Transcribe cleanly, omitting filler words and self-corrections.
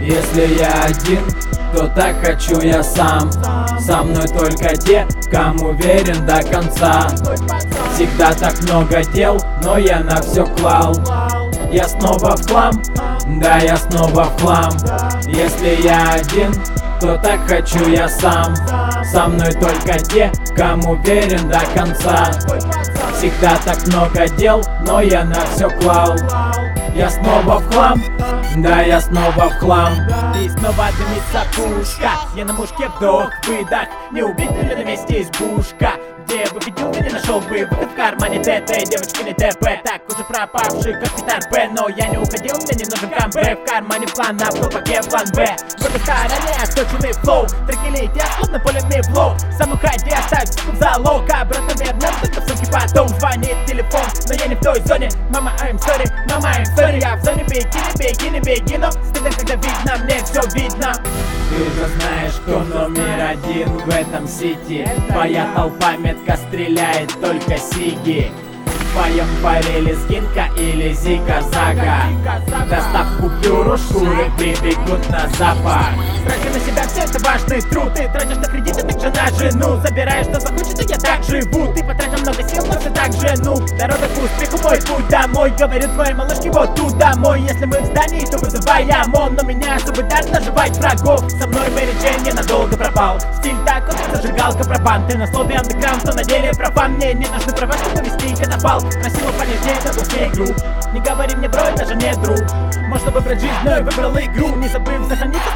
Если я один, то так хочу я сам. Со мной только те, кому верен до конца. Всегда так много дел, но я на все клал. Я снова в хлам, да, я снова в хлам. Если я один, то так хочу я сам. Со мной только те, кому верен до конца. Всегда так много дел, но я на все клал. Я снова в хлам, да, я снова в хлам. И снова дымится пушка. Я на мушке, вдох-выдох. Не убить меня на месте избушка. Где бы видел, ты не нашел бы выход в кармане ДТ. Девочки не ТП, так уже пропавший, как гитар П. Но я не уходил, мне не нужен камбэк. В кармане план А, в колпаке план Б. В этой стороне отточенный флоу. Треки летят, словно полями в лоу. Сам уходи, оставь в залог. Обратно вернем, только в сумке потом. Звонит телефон, но я не в той зоне. Мама, I'm sorry, мама, I'm sorry. Я в зоне беги, но стыдно, когда видно, мне все видно. Ты уже знаешь, кто номер один в этом сити. Твоя толпа метко стреляет, только сиги. В твоем паре лезгинка или зига-зага. Достав купюру, шкуры прибегут на запах. Трачу на себя все, это важный труд. Ты тратишь на кредиты, так же на жену. Забираешь, что захочешь, и я так живу. Ты потратил много сил, но все так же, ну. Дорога к успеху, мой путь домой. Говорю твоей малышке, вот тут домой. Если мы в здании, то вызывай ОМОН. Но меня особый дар наживать врагов. Со мной Мэри Джейн ненадолго пропал. Стиль такой, как зажигалка пробан. Ты на слове андеграунд, то на деле профан. Мне не нужны права, чтобы вести катафал. Красиво понежнее, это все игру. Не говори мне, бро, это же не друг. Можно выбрать жизнь, но я выбрал игру. Не забыв сохраниться